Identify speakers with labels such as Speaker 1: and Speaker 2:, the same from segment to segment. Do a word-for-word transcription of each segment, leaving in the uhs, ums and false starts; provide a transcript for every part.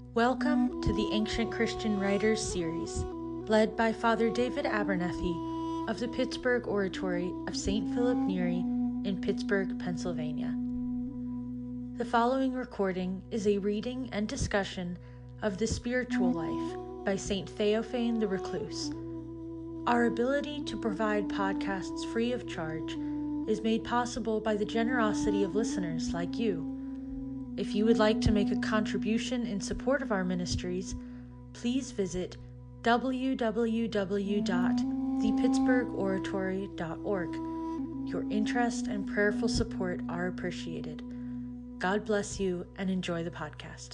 Speaker 1: Welcome to the Ancient Christian Writers series, led by Father David Abernethy of the Pittsburgh Oratory of Saint Philip Neri in Pittsburgh, Pennsylvania. The following recording is a reading and discussion of The Spiritual Life by Saint Theophane the Recluse. Our ability to provide podcasts free of charge is made possible by the generosity of listeners like you. If you would like to make a contribution in support of our ministries, please visit w w w dot the pittsburgh oratory dot org. Your interest and prayerful support are appreciated. God bless you and enjoy the podcast.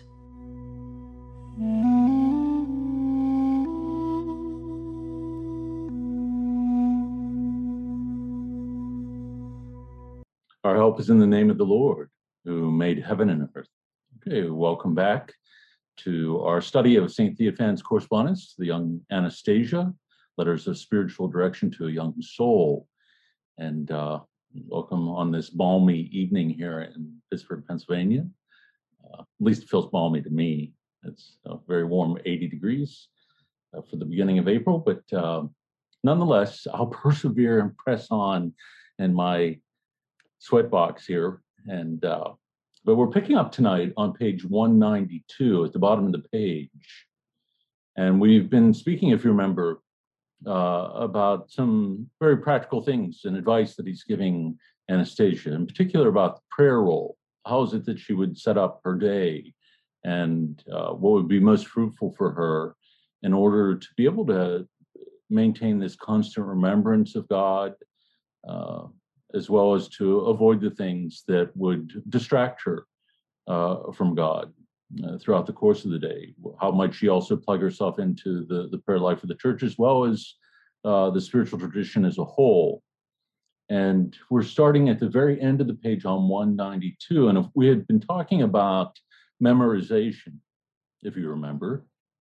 Speaker 2: Our help is in the name of the Lord, who made heaven and earth. Okay, welcome back to our study of Saint Theophane's correspondence to the young Anastasia, Letters of Spiritual Direction to a Young Soul. And uh, welcome on this balmy evening here in Pittsburgh, Pennsylvania. Uh, at least it feels balmy to me. It's a very warm eighty degrees uh, for the beginning of April, but uh, nonetheless, I'll persevere and press on in my sweatbox here. And uh, but we're picking up tonight on page one ninety-two at the bottom of the page. And we've been speaking, if you remember, uh, about some very practical things and advice that he's giving Anastasia, in particular about the prayer roll. How is it that she would set up her day, and uh, what would be most fruitful for her in order to be able to maintain this constant remembrance of God, uh, as well as to avoid the things that would distract her uh, from God uh, throughout the course of the day. How might she also plug herself into the, the prayer life of the church, as well as uh, the spiritual tradition as a whole? And we're starting at the very end of the page on one ninety-two. And if we had been talking about memorization, if you remember,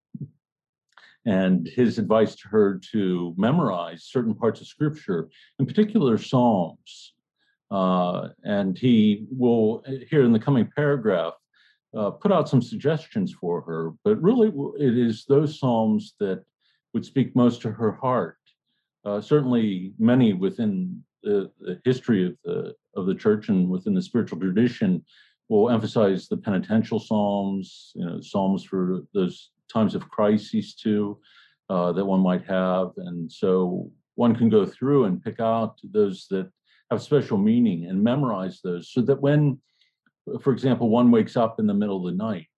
Speaker 2: and his advice to her to memorize certain parts of Scripture, in particular Psalms. Uh, and he will, here in the coming paragraph, uh, put out some suggestions for her, but really it is those Psalms that would speak most to her heart. Uh, certainly many within the, the history of the, of the church and within the spiritual tradition will emphasize the penitential Psalms, you know, Psalms for those times of crises too, uh, that one might have. And so one can go through and pick out those that have special meaning and memorize those, so that when, for example, one wakes up in the middle of the night,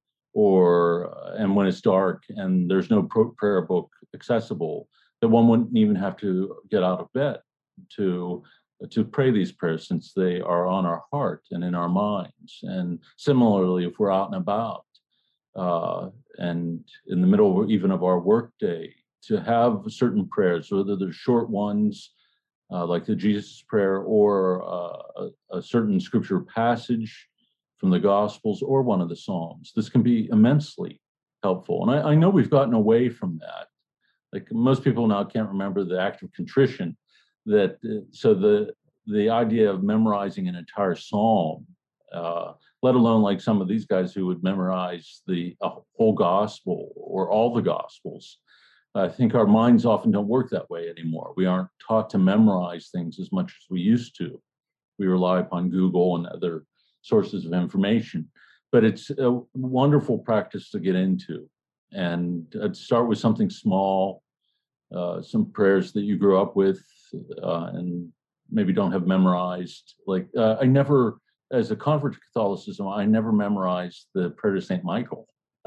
Speaker 2: or and when it's dark and there's no prayer book accessible, that one wouldn't even have to get out of bed to to pray these prayers, since they are on our heart and in our minds. And similarly, if we're out and about, Uh, and in the middle of, even of our workday, to have certain prayers, whether they're short ones, uh, like the Jesus prayer, or uh, a, a certain scripture passage from the Gospels, or one of the Psalms. This can be immensely helpful. And I, I know we've gotten away from that. Like most people now can't remember the act of contrition. That uh, so the the idea of memorizing an entire psalm, uh, let alone like some of these guys who would memorize the uh, whole gospel or all the gospels. I think our minds often don't work that way anymore. We aren't taught to memorize things as much as we used to. We rely upon Google and other sources of information. But it's a wonderful practice to get into. And I'd start with something small, uh, some prayers that you grew up with uh, and maybe don't have memorized. Like uh, I never, as a convert to Catholicism, I never memorized the prayer to Saint Michael.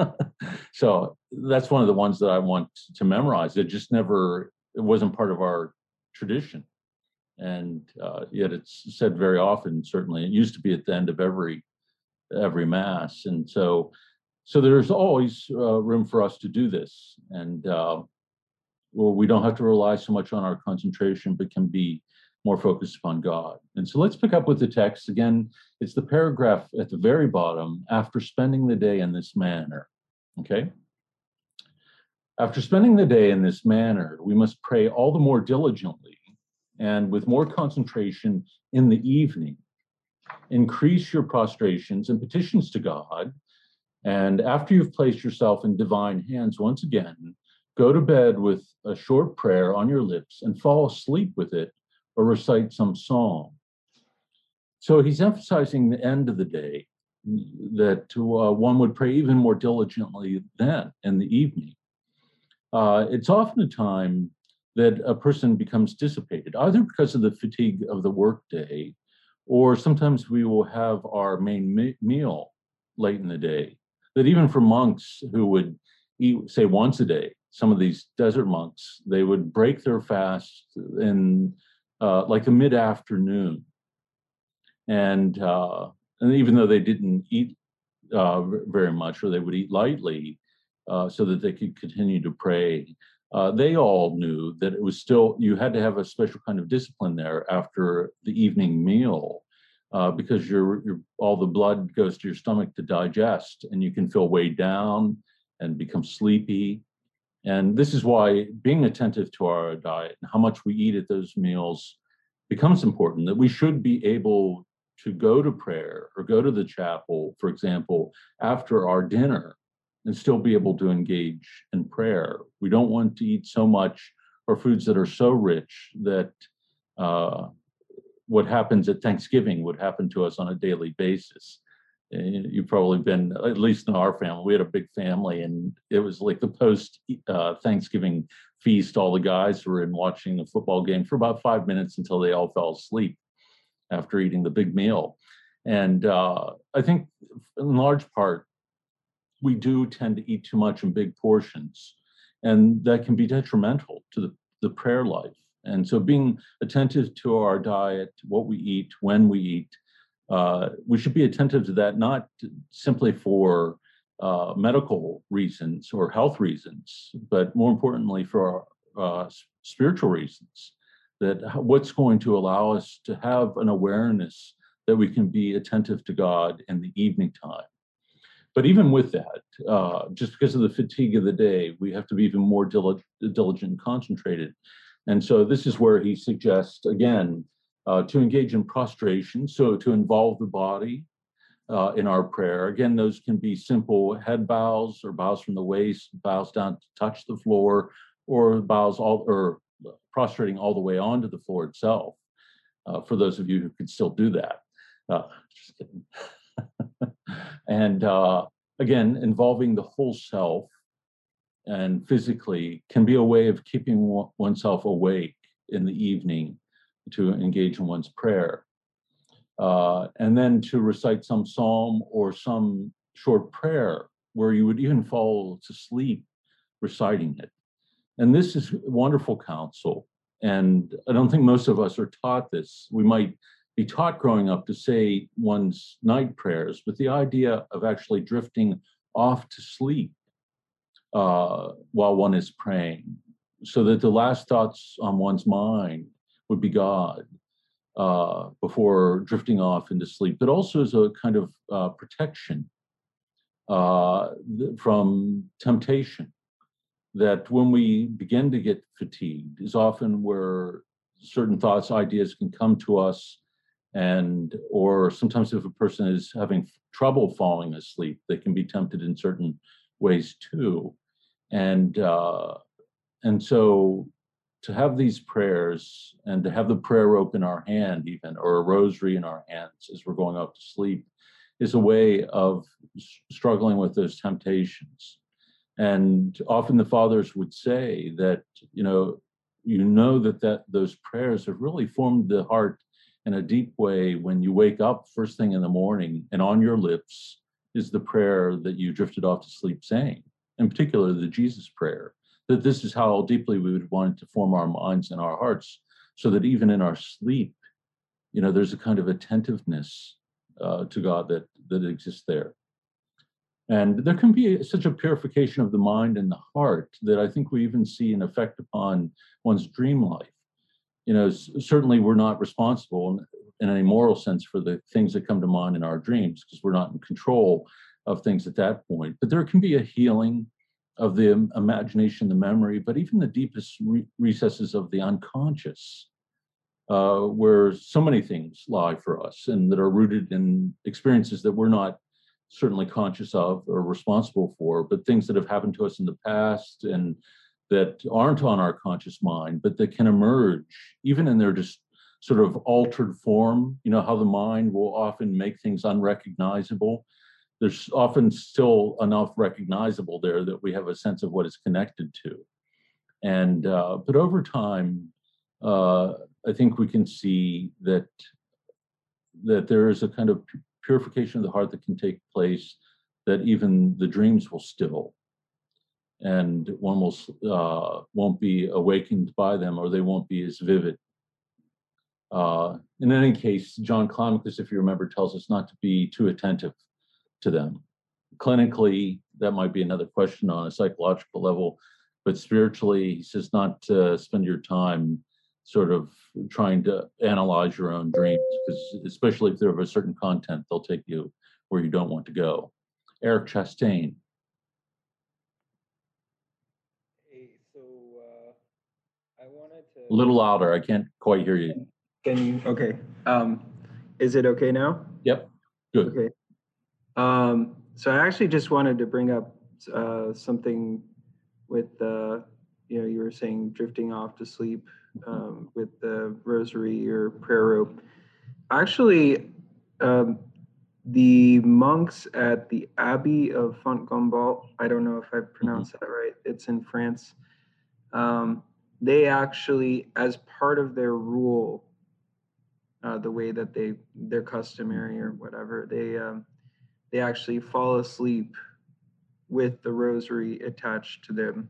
Speaker 2: So that's one of the ones that I want to memorize. It just never, it wasn't part of our tradition. And uh, yet it's said very often, certainly. It used to be at the end of every every Mass. And so, so there's always uh, room for us to do this. And uh, well, we don't have to rely so much on our concentration, but can be more focused upon God. And so let's pick up with the text. Again, it's the paragraph at the very bottom, after spending the day in this manner. Okay? After spending the day in this manner, we must pray all the more diligently and with more concentration in the evening. Increase your prostrations and petitions to God, And after you've placed yourself in divine hands once again, go to bed with a short prayer on your lips and fall asleep with it or recite some psalm. So he's emphasizing the end of the day, that uh, one would pray even more diligently then in the evening. Uh, it's often a time that a person becomes dissipated, either because of the fatigue of the workday, or sometimes we will have our main me- meal late in the day. That even for monks who would eat, say, once a day, some of these desert monks, they would break their fast in uh, like the mid-afternoon. And, uh, and even though they didn't eat uh, very much, or they would eat lightly uh, so that they could continue to pray, uh, they all knew that it was still, you had to have a special kind of discipline there after the evening meal, uh, because your, your all the blood goes to your stomach to digest, and you can feel weighed down and become sleepy. And this is why being attentive to our diet and how much we eat at those meals becomes important, that we should be able to go to prayer or go to the chapel, for example, after our dinner and still be able to engage in prayer. We don't want to eat so much or foods that are so rich that uh, what happens at Thanksgiving would happen to us on a daily basis. You've probably been, at least in our family, we had a big family, and it was like the post uh, Thanksgiving feast. All the guys were in watching the football game for about five minutes until they all fell asleep after eating the big meal. And uh, I think in large part, we do tend to eat too much in big portions, and that can be detrimental to the, the prayer life. And so being attentive to our diet, what we eat, when we eat, uh, we should be attentive to that, not simply for uh, medical reasons or health reasons, but more importantly for our, uh, spiritual reasons. That what's going to allow us to have an awareness that we can be attentive to God in the evening time. But even with that, uh, just because of the fatigue of the day, we have to be even more diligent, diligent and concentrated. And so this is where he suggests, again, uh, to engage in prostration, so to involve the body uh, in our prayer. Again, those can be simple head bows or bows from the waist, bows down to touch the floor, or bows all, or prostrating all the way onto the floor itself, uh, for those of you who can still do that. Uh, just kidding. And uh, again, involving the whole self and physically can be a way of keeping oneself awake in the evening to engage in one's prayer. Uh, and then to recite some psalm or some short prayer where you would even fall to sleep reciting it. And this is wonderful counsel. And I don't think most of us are taught this. We might be taught growing up to say one's night prayers, but the idea of actually drifting off to sleep uh, while one is praying, so that the last thoughts on one's mind would be God uh, before drifting off into sleep, but also as a kind of uh, protection uh, from temptation. That when we begin to get fatigued is often where certain thoughts, ideas can come to us. And, or sometimes if a person is having trouble falling asleep, they can be tempted in certain ways too. And, uh, and so to have these prayers and to have the prayer rope in our hand even, or a rosary in our hands as we're going off to sleep, is a way of struggling with those temptations. And often the fathers would say that, you know, you know that, that those prayers have really formed the heart in a deep way when you wake up first thing in the morning and on your lips is the prayer that you drifted off to sleep saying, in particular the Jesus prayer, that this is how deeply we would want it to form our minds and our hearts, so that even in our sleep, you know, there's a kind of attentiveness uh, to God that, that exists there. And there can be such a purification of the mind and the heart that I think we even see an effect upon one's dream life. You know, certainly we're not responsible in, in any moral sense for the things that come to mind in our dreams, because we're not in control of things at that point. But there can be a healing of the imagination, the memory, but even the deepest re- recesses of the unconscious, uh, where so many things lie for us and that are rooted in experiences that we're not certainly conscious of or responsible for, but things that have happened to us in the past and that aren't on our conscious mind, but that can emerge even in their just sort of altered form. You know how the mind will often make things unrecognizable. There's often still enough recognizable there that we have a sense of what it's connected to. And uh, but over time, uh, I think we can see that that there is a kind of purification of the heart that can take place, that even the dreams will still, and one will uh, won't be awakened by them, or they won't be as vivid. Uh, in any case, John Climacus, if you remember, tells us not to be too attentive to them. Clinically, that might be another question on a psychological level, but spiritually, he says not to spend your time sort of trying to analyze your own dreams, because especially if they're of a certain content, they'll take you where you don't want to go. Eric Chastain.
Speaker 3: Hey, so uh, I wanted to...
Speaker 2: A little louder, I can't quite hear you.
Speaker 3: Can you, okay. Um, is it okay now?
Speaker 2: Yep, good.
Speaker 3: Okay. Um, so I actually just wanted to bring up uh, something with, uh, you know, you were saying drifting off to sleep um, with the rosary or prayer rope. Actually, um, the monks at the Abbey of Fontgombalt, I don't know if I pronounced mm-hmm. that right, it's in France. Um, they actually, as part of their rule, uh, the way that they, they're customary or whatever, they, um, they actually fall asleep with the rosary attached to them.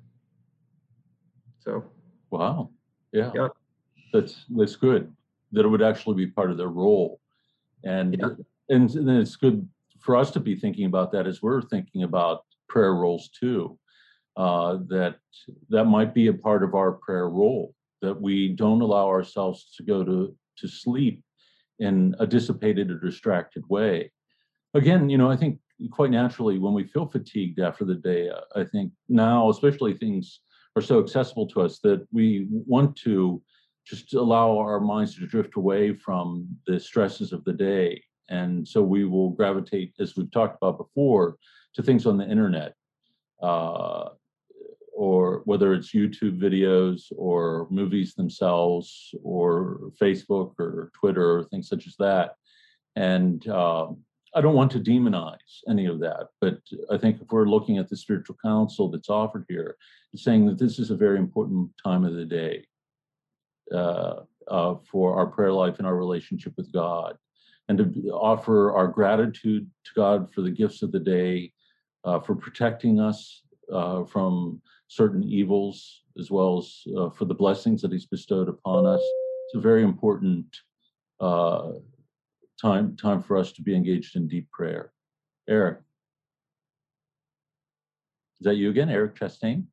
Speaker 3: So.
Speaker 2: Wow, yeah,
Speaker 3: yep.
Speaker 2: that's that's good that it would actually be part of their role, and
Speaker 3: yeah.
Speaker 2: and then it's good for us to be thinking about that as we're thinking about prayer roles too. Uh, that that might be a part of our prayer role, that we don't allow ourselves to go to to sleep in a dissipated or distracted way. Again, you know, I think quite naturally when we feel fatigued after the day, I think now especially things are so accessible to us that we want to just allow our minds to drift away from the stresses of the day. And so we will gravitate, as we've talked about before, to things on the internet, uh, or whether it's YouTube videos or movies themselves or Facebook or Twitter or things such as that. And uh, I don't want to demonize any of that, but I think if we're looking at the spiritual counsel that's offered here, it's saying that this is a very important time of the day uh, uh, for our prayer life and our relationship with God, and to offer our gratitude to God for the gifts of the day, uh, for protecting us uh, from certain evils, as well as uh, for the blessings that He's bestowed upon us. It's a very important uh, time time for us to be engaged in deep prayer. Eric, is that you again, Eric Chastain?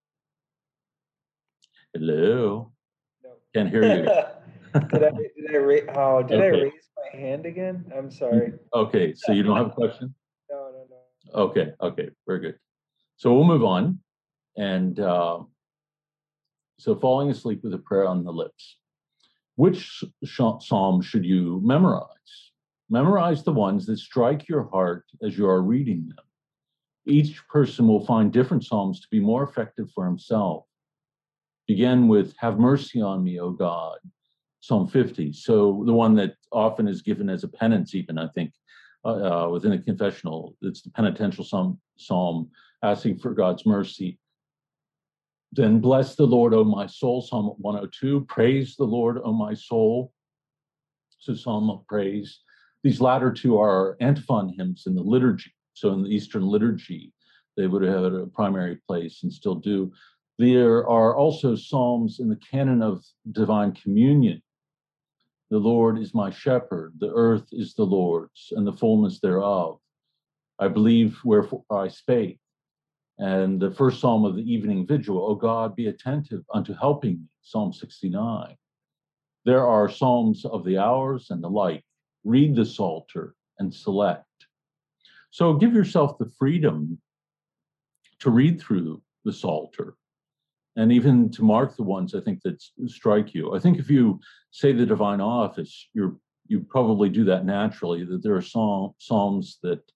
Speaker 2: Hello.
Speaker 3: No.
Speaker 2: Can't hear you.
Speaker 3: did I did I raise oh did
Speaker 2: okay.
Speaker 3: I raise my hand again? I'm sorry.
Speaker 2: Okay, so you don't have a question?
Speaker 3: No, no, no.
Speaker 2: Okay, okay, very good. So we'll move on. And uh, so falling asleep with a prayer on the lips. Which psalm should you memorize? Memorize the ones that strike your heart as you are reading them. Each person will find different psalms to be more effective for himself. Begin with, "Have mercy on me, O God," Psalm fifty. So the one that often is given as a penance, even, I think, uh, uh, within a confessional, it's the penitential psalm, psalm asking for God's mercy. Then, "Bless the Lord, O my soul," Psalm one oh two. "Praise the Lord, O my soul." So Psalm of praise. These latter two are antiphon hymns in the liturgy. So in the Eastern liturgy, they would have had a primary place and still do. There are also psalms in the canon of divine communion. "The Lord is my shepherd, the earth is the Lord's, and the fullness thereof. I believe, wherefore I spake." And the first psalm of the evening vigil, "O God, be attentive unto helping me," Psalm sixty-nine. There are psalms of the hours and the like. Read the Psalter and select. So give yourself the freedom to read through the Psalter, and even to mark the ones I think that strike you. I think if you say the Divine Office, you're you probably do that naturally, that there are psalm, psalms that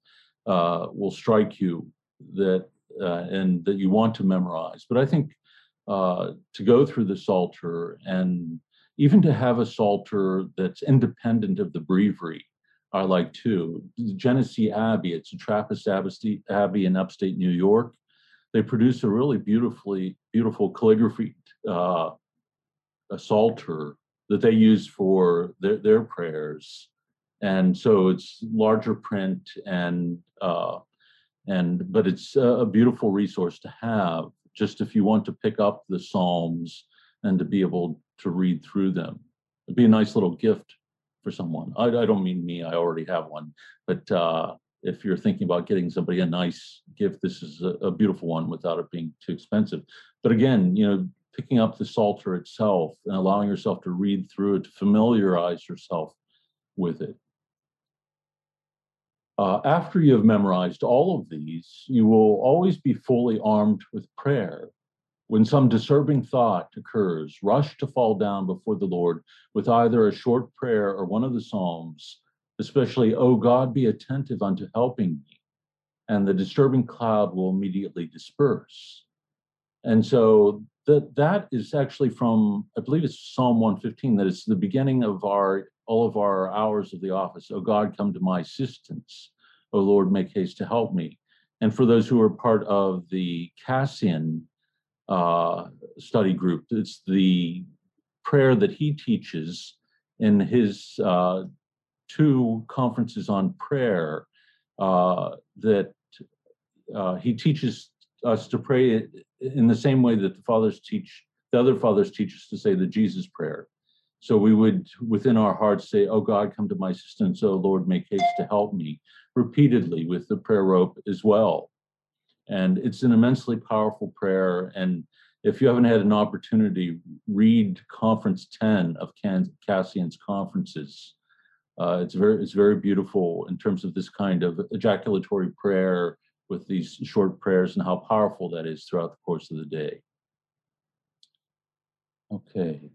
Speaker 2: uh, will strike you that uh, and that you want to memorize. But I think uh, to go through the Psalter and even to have a Psalter that's independent of the breviary, I like too. Genesee Abbey, it's a Trappist Abbey in upstate New York. They produce a really beautifully beautiful calligraphy uh, a Psalter that they use for their, their prayers. And so it's larger print and uh, and but it's a beautiful resource to have just if you want to pick up the Psalms and to be able to read through them. It'd be a nice little gift for someone. I, I don't mean me, I already have one, but uh, if you're thinking about getting somebody a nice gift, this is a, a beautiful one without it being too expensive. But again, you know, picking up the Psalter itself and allowing yourself to read through it, to familiarize yourself with it. Uh, after you have memorized all of these, you will always be fully armed with prayer. When some disturbing thought occurs, rush to fall down before the Lord with either a short prayer or one of the Psalms, especially, "O God, be attentive unto helping me," and the disturbing cloud will immediately disperse. And so that that is actually from, I believe it's Psalm one fifteen, that it's the beginning of our all of our hours of the office. "O God, come to my assistance. O Lord, make haste to help me." And for those who are part of the Cassian uh, study group, it's the prayer that he teaches in his uh, two conferences on prayer uh, that uh, he teaches us to pray in the same way that the fathers teach, the other fathers teach us to say the Jesus prayer. So we would, within our hearts, say, "Oh God, come to my assistance. Oh Lord, make haste to help me," repeatedly with the prayer rope as well. And it's an immensely powerful prayer. And if you haven't had an opportunity, read Conference ten of Cassian's conferences. Uh, it's very, it's very beautiful in terms of this kind of ejaculatory prayer with these short prayers and how powerful that is throughout the course of the day. Okay.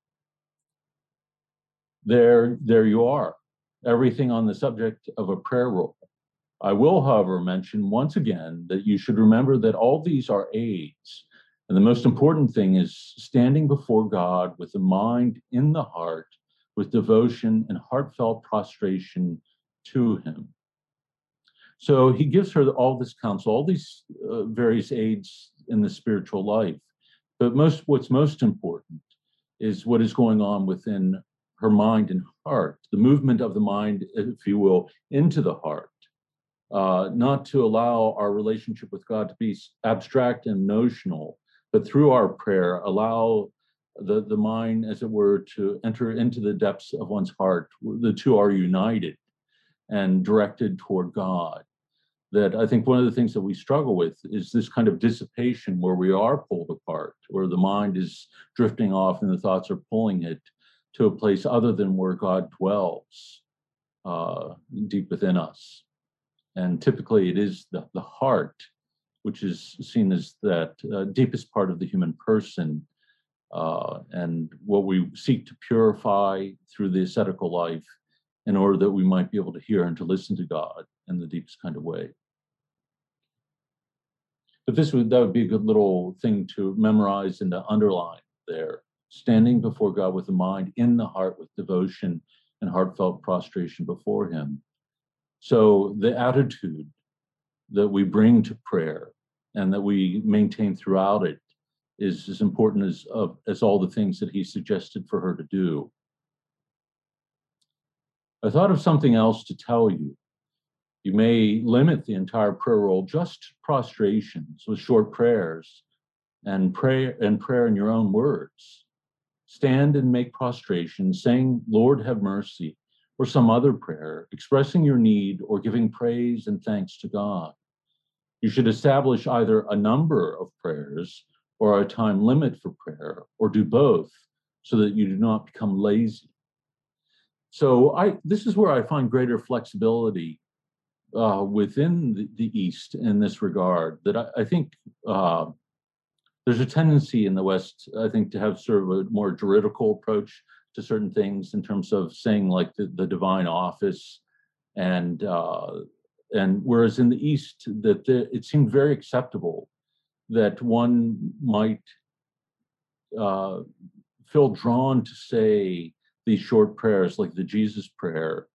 Speaker 2: There, there you are. Everything on the subject of a prayer roll. I will, however, mention once again that you should remember that all these are aids. And the most important thing is standing before God with the mind in the heart, with devotion and heartfelt prostration to him. So he gives her all this counsel, all these uh, various aids in the spiritual life. But most, what's most important is what is going on within her mind and heart, the movement of the mind, if you will, into the heart. Uh, not to allow our relationship with God to be abstract and notional, but through our prayer, allow the, the mind, as it were, to enter into the depths of one's heart. The two are united and directed toward God. That I think one of the things that we struggle with is this kind of dissipation where we are pulled apart, where the mind is drifting off and the thoughts are pulling it to a place other than where God dwells uh, deep within us. And typically it is the, the heart, which is seen as that uh, deepest part of the human person, uh, and what we seek to purify through the ascetical life in order that we might be able to hear and to listen to God in the deepest kind of way. But this would, that would be a good little thing to memorize and to underline there. Standing before God with the mind in the heart with devotion and heartfelt prostration before him. So the attitude that we bring to prayer and that we maintain throughout it is as important as, uh, as all the things that he suggested for her to do. I thought of something else to tell you. You may limit the entire prayer roll just to prostrations with short prayers and pray and prayer in your own words. Stand and make prostration, saying, "Lord, have mercy," or some other prayer, expressing your need or giving praise and thanks to God. You should establish either a number of prayers or a time limit for prayer, or do both so that you do not become lazy. So I, this is where I find greater flexibility uh, within the, the East in this regard, that I, I think uh, there's a tendency in the West, I think, to have sort of a more juridical approach to certain things in terms of saying like the, the divine office and uh, and whereas in the East, that the, it seemed very acceptable that one might uh, feel drawn to say these short prayers like the Jesus prayer,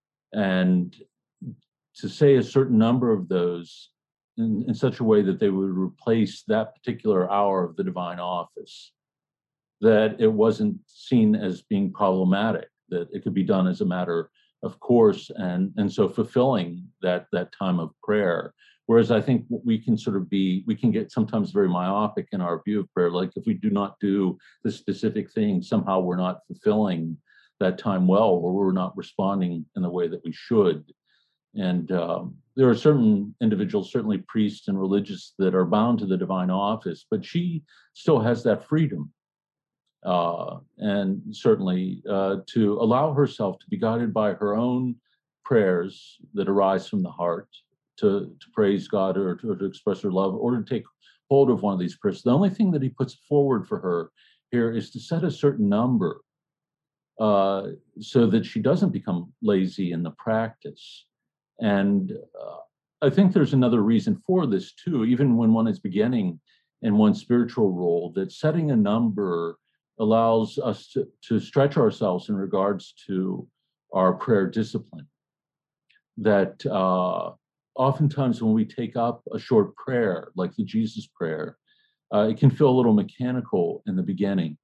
Speaker 2: and to say a certain number of those in, in such a way that they would replace that particular hour of the divine office, that it wasn't seen as being problematic, that it could be done as a matter of course, and, and so fulfilling that, that time of prayer. Whereas I think we can sort of be, we can get sometimes very myopic in our view of prayer. Like if we do not do the specific thing, somehow we're not fulfilling that time well, or we're not responding in the way that we should. And um, there are certain individuals, certainly priests and religious, that are bound to the divine office, but she still has that freedom. Uh, and certainly uh, to allow herself to be guided by her own prayers that arise from the heart, to, to praise God, or to, or to express her love, or to take hold of one of these prayers. The only thing that he puts forward for her here is to set a certain number uh, so that she doesn't become lazy in the practice. And uh, I think there's another reason for this too, even when one is beginning in one's spiritual role, that setting a number allows us to, to stretch ourselves in regards to our prayer discipline. That uh, oftentimes when we take up a short prayer, like the Jesus prayer, uh, it can feel a little mechanical in the beginning,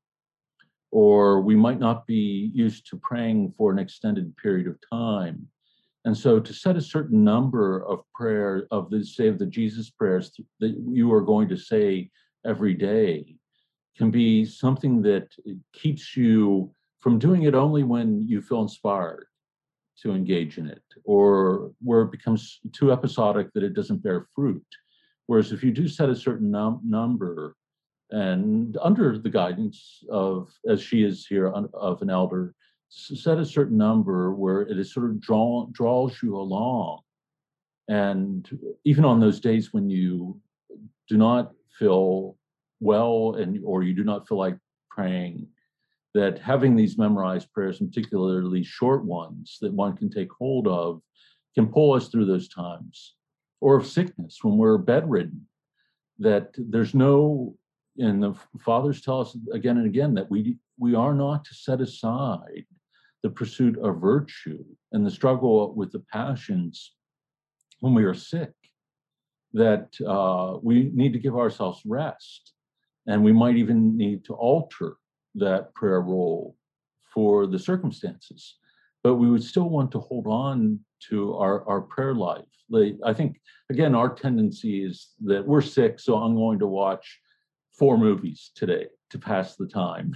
Speaker 2: or we might not be used to praying for an extended period of time. And so to set a certain number of prayer, of the, say, of the Jesus prayers that you are going to say every day, can be something that keeps you from doing it only when you feel inspired to engage in it, or where it becomes too episodic that it doesn't bear fruit. Whereas if you do set a certain num number, and under the guidance of, as she is here, of an elder, set a certain number where it is sort of draw, draws you along. And even on those days when you do not feel well, and or you do not feel like praying, that having these memorized prayers, and particularly short ones that one can take hold of, can pull us through those times. Or of sickness, when we're bedridden, that there's no, and the fathers tell us again and again that we we are not to set aside the pursuit of virtue and the struggle with the passions when we are sick, that uh, we need to give ourselves rest. And we might even need to alter that prayer role for the circumstances, but we would still want to hold on to our, our prayer life. Like, I think, again, our tendency is that we're sick, so I'm going to watch four movies today to pass the time.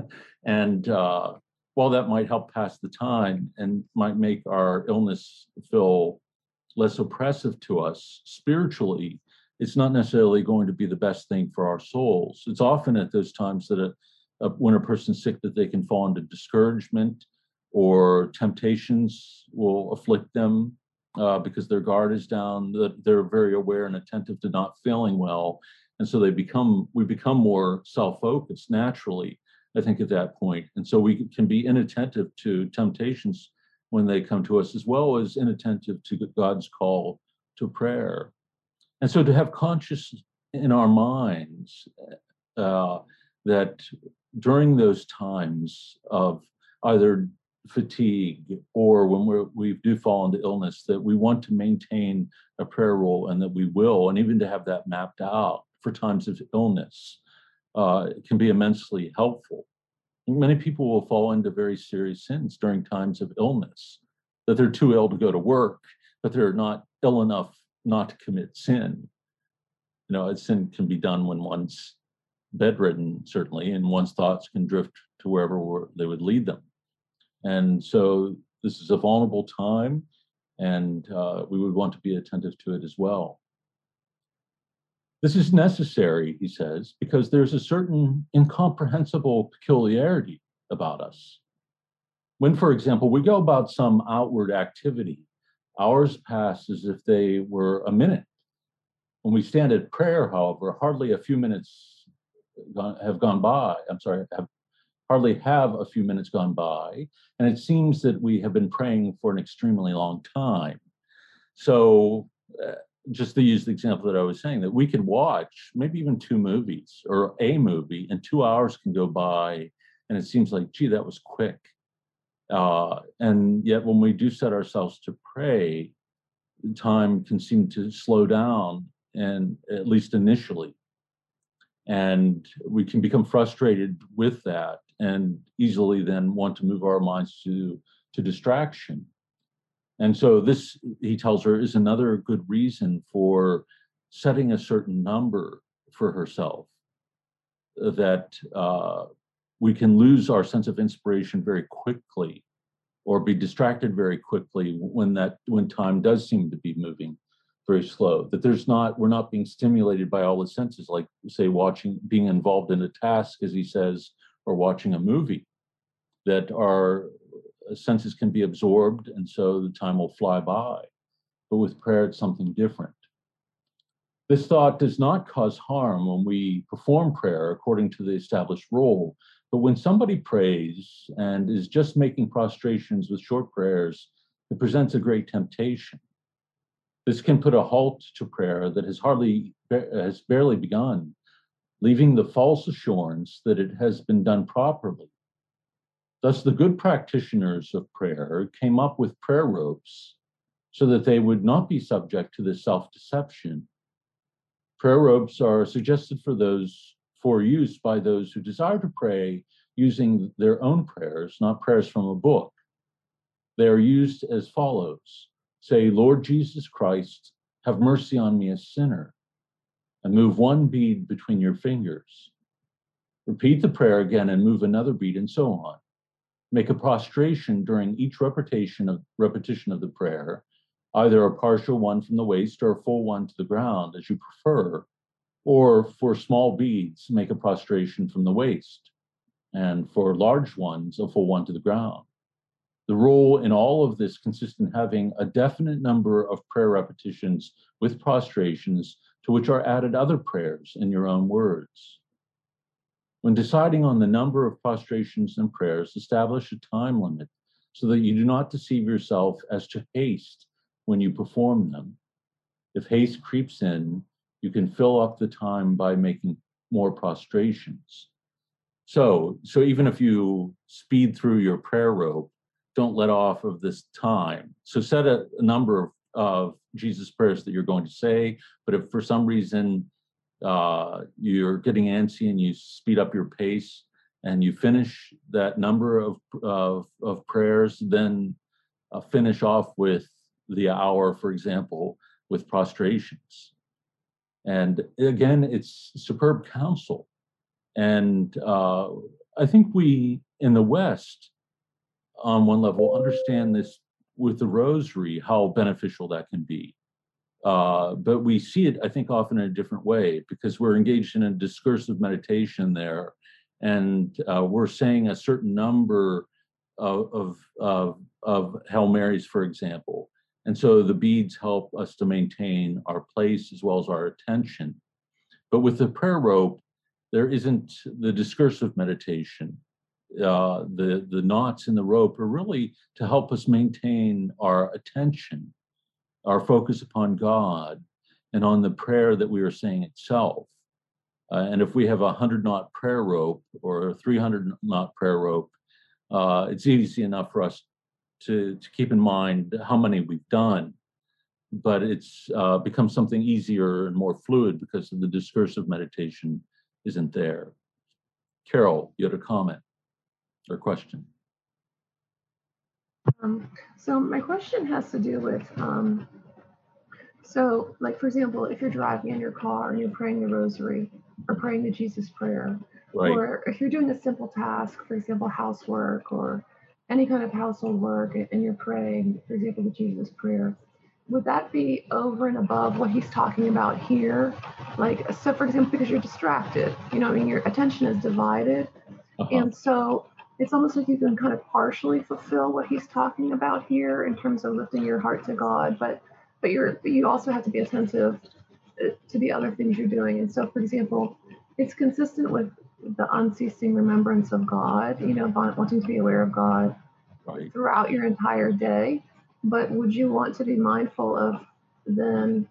Speaker 2: And uh, while that might help pass the time and might make our illness feel less oppressive to us spiritually, it's not necessarily going to be the best thing for our souls. It's often at those times that a, a, when a person's sick, that they can fall into discouragement, or temptations will afflict them uh, because their guard is down, that they're very aware and attentive to not feeling well. And so they become, we become more self-focused naturally, I think, at that point. And so we can be inattentive to temptations when they come to us, as well as inattentive to God's call to prayer. And so to have conscious in our minds uh, that during those times of either fatigue or when we're, we do fall into illness, that we want to maintain a prayer role, and that we will, and even to have that mapped out for times of illness, uh, it can be immensely helpful. Many people will fall into very serious sins during times of illness, that they're too ill to go to work, but they're not ill enough not to commit sin. You know, a sin can be done when one's bedridden, certainly, and one's thoughts can drift to wherever they would lead them. And so this is a vulnerable time, and uh, we would want to be attentive to it as well. This is necessary, he says, because there's a certain incomprehensible peculiarity about us. When, for example, we go about some outward activity, hours pass as if they were a minute. When we stand at prayer, however, hardly a few minutes have gone by. I'm sorry, have hardly have a few minutes gone by, and it seems that we have been praying for an extremely long time. So uh, just to use the example that I was saying, that we could watch maybe even two movies or a movie, and two hours can go by, and it seems like, gee, that was quick. Uh, and yet when we do set ourselves to pray, the time can seem to slow down, and at least initially. And we can become frustrated with that and easily then want to move our minds to, to distraction. And so this, he tells her, is another good reason for setting a certain number for herself, that uh, we can lose our sense of inspiration very quickly or be distracted very quickly when that when time does seem to be moving very slow, that there's not, we're not being stimulated by all the senses, like say watching, being involved in a task, as he says, or watching a movie, that our senses can be absorbed, and so the time will fly by. But with prayer, it's something different. This thought does not cause harm when we perform prayer according to the established role, but when somebody prays and is just making prostrations with short prayers, it presents a great temptation. This can put a halt to prayer that has hardly, has barely begun, leaving the false assurance that it has been done properly. Thus, the good practitioners of prayer came up with prayer ropes so that they would not be subject to this self-deception. Prayer ropes are suggested for those, for use by those who desire to pray using their own prayers, not prayers from a book. They are used as follows. Say, Lord Jesus Christ, have mercy on me, a sinner, and move one bead between your fingers. Repeat the prayer again and move another bead, and so on. Make a prostration during each repetition of, repetition of the prayer, either a partial one from the waist or a full one to the ground, as you prefer, or for small beads, make a prostration from the waist, and for large ones, a full one to the ground. The rule in all of this consists in having a definite number of prayer repetitions with prostrations, to which are added other prayers in your own words. When deciding on the number of prostrations and prayers, establish a time limit so that you do not deceive yourself as to haste when you perform them. If haste creeps in, you can fill up the time by making more prostrations. So, so even if you speed through your prayer rope, don't let off of this time. So set a, a number of, of Jesus prayers that you're going to say, but if for some reason uh, you're getting antsy and you speed up your pace and you finish that number of, of, of prayers, then uh, finish off with the hour, for example, with prostrations. And again, it's superb counsel. And uh, I think we, in the West, on one level, understand this with the rosary, how beneficial that can be. Uh, but we see it, I think, often in a different way, because we're engaged in a discursive meditation there, and uh, we're saying a certain number of, of, of, of Hail Marys, for example. And so the beads help us to maintain our place as well as our attention. But with the prayer rope, there isn't the discursive meditation. Uh, the, the knots in the rope are really to help us maintain our attention, our focus upon God and on the prayer that we are saying itself. Uh, and if we have a hundred knot prayer rope or a three hundred knot prayer rope, uh, it's easy enough for us to, to keep in mind how many we've done, but it's uh, become something easier and more fluid because the discursive meditation isn't there. Carol, you had a comment or question?
Speaker 4: Um, so my question has to do with, um, so like, for example, if you're driving in your car and you're praying the rosary or praying the Jesus prayer,
Speaker 2: right.
Speaker 4: Or if you're doing a simple task, for example, housework or any kind of household work, and you're praying, for example, the Jesus prayer, would that be over and above what he's talking about here? Like, so for example, because you're distracted, you know, I mean, your attention is divided. Uh-huh. And so it's almost like you can kind of partially fulfill what he's talking about here in terms of lifting your heart to God, but but you're but you also have to be attentive to the other things you're doing. And so, for example, it's consistent with the unceasing remembrance of God, you know, wanting to be aware of God right. throughout your entire day. but would you want to be mindful of then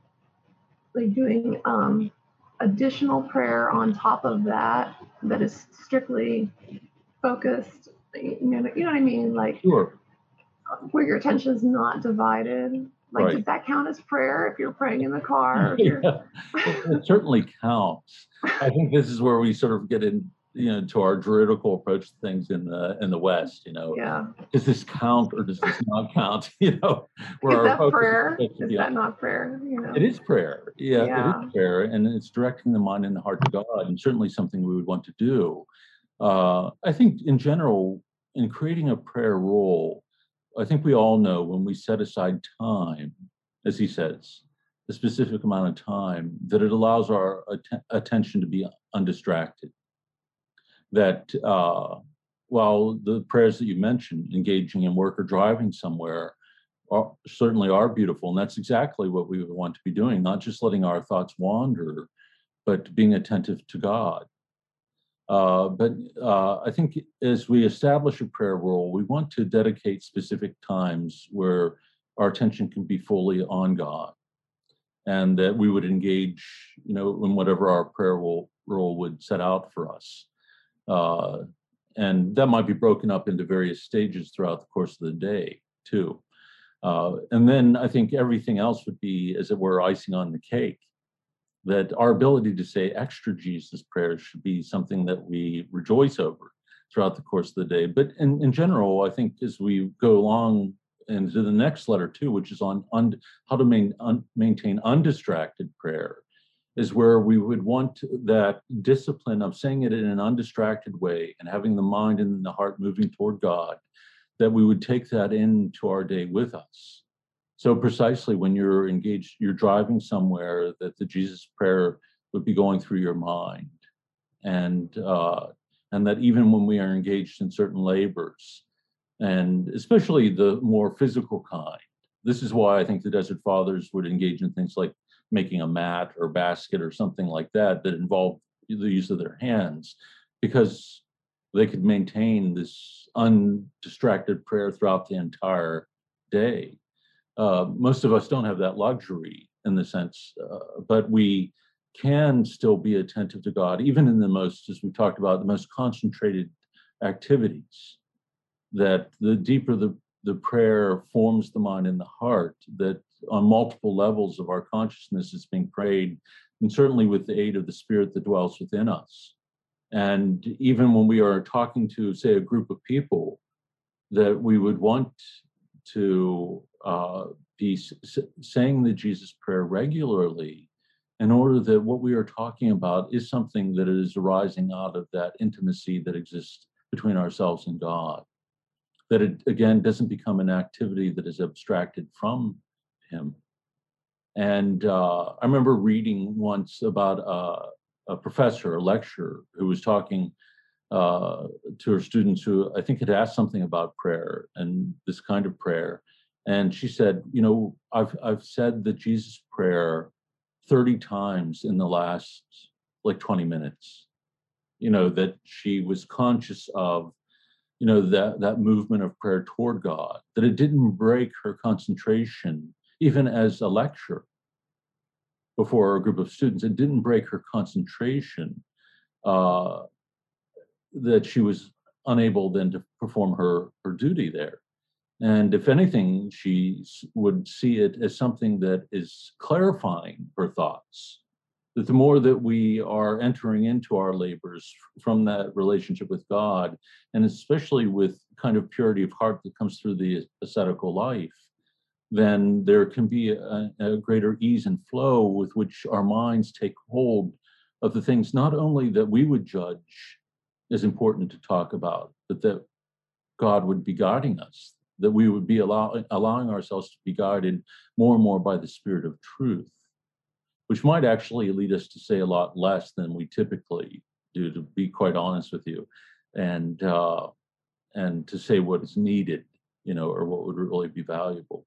Speaker 4: like doing um, additional prayer on top of that that is strictly focused? You know, you know what I mean? Like
Speaker 2: Sure.
Speaker 4: where your attention is not divided. Like,
Speaker 2: Right.
Speaker 4: does that count as prayer if you're praying in the car? Or if you're...
Speaker 2: Yeah, it, it certainly counts. I think this is where we sort of get in, you know, to our juridical approach to things in the in the West. You know,
Speaker 4: Yeah.
Speaker 2: does this count or does this not count? You know, where
Speaker 4: Is
Speaker 2: our
Speaker 4: that
Speaker 2: focus
Speaker 4: prayer?
Speaker 2: is supposed to
Speaker 4: Is
Speaker 2: be on.
Speaker 4: that not prayer? You know.
Speaker 2: It is prayer. Yeah, it
Speaker 4: Yeah.
Speaker 2: is prayer, and it's directing the mind and the heart to God, and certainly something we would want to do. Uh, I think in general, in creating a prayer rule, I think we all know when we set aside time, as he says, a specific amount of time, that it allows our att- attention to be undistracted. That uh, while the prayers that you mentioned, engaging in work or driving somewhere, are, certainly are beautiful, and that's exactly what we would want to be doing, not just letting our thoughts wander, but being attentive to God. Uh, but uh, I think as we establish a prayer rule, we want to dedicate specific times where our attention can be fully on God, and that we would engage, you know, in whatever our prayer rule, rule would set out for us. Uh, and that might be broken up into various stages throughout the course of the day, too. Uh, and then I think everything else would be, as it were, icing on the cake. That our ability to say extra Jesus prayers should be something that we rejoice over throughout the course of the day. But in, in general, I think as we go along into the next letter too, which is on un, how to main, un, maintain undistracted prayer, is where we would want that discipline of saying it in an undistracted way and having the mind and the heart moving toward God, that we would take that into our day with us. So precisely when you're engaged, you're driving somewhere, that the Jesus prayer would be going through your mind, and uh, and that even when we are engaged in certain labors, and especially the more physical kind, this is why I think the Desert Fathers would engage in things like making a mat or basket or something like that that involved the use of their hands, because they could maintain this undistracted prayer throughout the entire day. Uh, most of us don't have that luxury in the sense, uh, but we can still be attentive to God, even in the most, as we talked about, the most concentrated activities. That the deeper the, the prayer forms the mind and the heart, that on multiple levels of our consciousness is being prayed, and certainly with the aid of the Spirit that dwells within us. And even when we are talking to, say, a group of people, that we would want to uh, be s- saying the Jesus prayer regularly, in order that what we are talking about is something that is arising out of that intimacy that exists between ourselves and God. That it, again, doesn't become an activity that is abstracted from Him. And uh, I remember reading once about uh, a professor, a lecturer, who was talking uh, to her students who I think had asked something about prayer and this kind of prayer. And she said, you know, I've I've said the Jesus prayer thirty times in the last like twenty minutes. You know, that she was conscious of, you know, that that movement of prayer toward God, that it didn't break her concentration, even as a lecturer before a group of students. It didn't break her concentration. Uh, that she was unable then to perform her her duty there. And if anything, she would see it as something that is clarifying her thoughts. That the more that we are entering into our labors from that relationship with God, and especially with kind of purity of heart that comes through the ascetical life, then there can be a, a greater ease and flow with which our minds take hold of the things not only that we would judge is important to talk about, but that God would be guiding us, that we would be allow, allowing ourselves to be guided more and more by the Spirit of truth, which might actually lead us to say a lot less than we typically do, to be quite honest with you, and uh, and to say what is needed, you know, or what would really be valuable.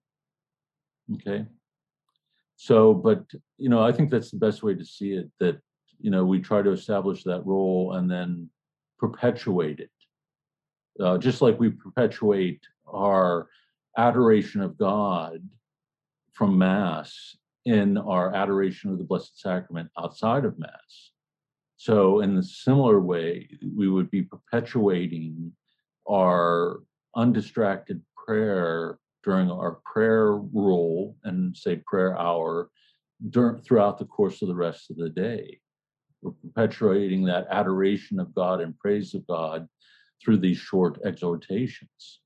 Speaker 2: Okay. So, but, you know, I think that's the best way to see it, that, you know, we try to establish that role and then perpetuate it. Uh, just like we perpetuate our adoration of God from Mass in our adoration of the Blessed Sacrament outside of Mass. So in a similar way, we would be perpetuating our undistracted prayer during our prayer rule and say prayer hour during, throughout the course of the rest of the day. We're perpetuating that adoration of God and praise of God through these short exhortations.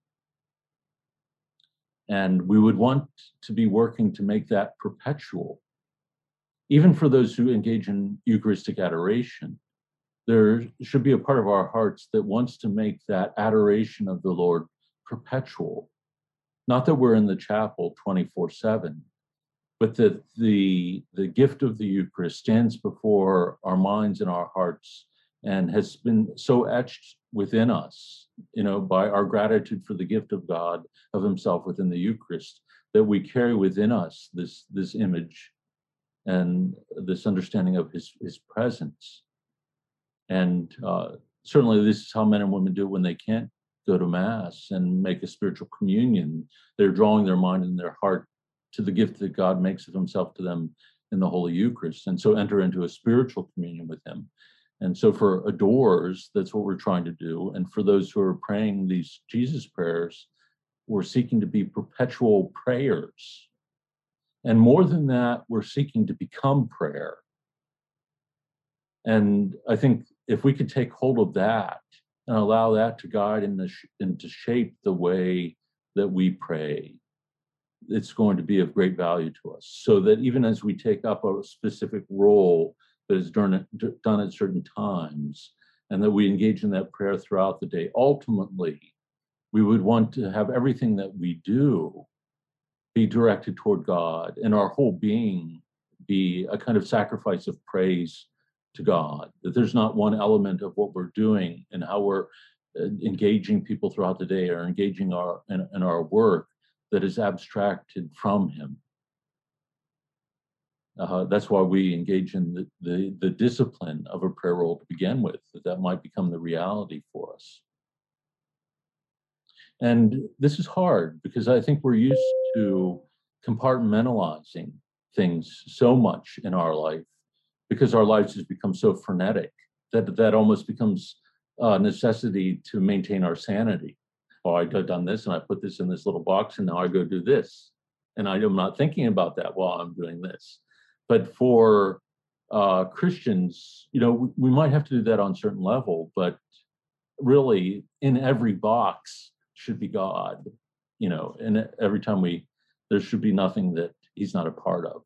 Speaker 2: And we would want to be working to make that perpetual. Even for those who engage in Eucharistic adoration, there should be a part of our hearts that wants to make that adoration of the Lord perpetual. Not that we're in the chapel twenty-four seven, but that the, the gift of the Eucharist stands before our minds and our hearts and has been so etched within us, you know, by our gratitude for the gift of God, of himself within the Eucharist, that we carry within us this, this image and this understanding of his, his presence. And uh, certainly this is how men and women do it when they can't go to Mass and make a spiritual communion. They're drawing their mind and their heart to the gift that God makes of himself to them in the Holy Eucharist, and so enter into a spiritual communion with him. And so for adorers, that's what we're trying to do. And for those who are praying these Jesus prayers, we're seeking to be perpetual prayers. And more than that, we're seeking to become prayer. And I think if we could take hold of that and allow that to guide and to shape the way that we pray, it's going to be of great value to us. So that even as we take up a specific role that is done at, done at certain times, and that we engage in that prayer throughout the day, ultimately, we would want to have everything that we do be directed toward God, and our whole being be a kind of sacrifice of praise to God. That there's not one element of what we're doing and how we're engaging people throughout the day or engaging our in, in our work that is abstracted from him. Uh, that's why we engage in the, the, the discipline of a prayer roll to begin with, that that might become the reality for us. And this is hard because I think we're used to compartmentalizing things so much in our life because our lives has become so frenetic that that almost becomes a necessity to maintain our sanity. Oh, I've done this and I put this in this little box and now I go do this. And I'm not thinking about that while I'm doing this. But for uh, Christians, you know, we, we might have to do that on a certain level, but really in every box should be God, you know, and every time we, there should be nothing that he's not a part of.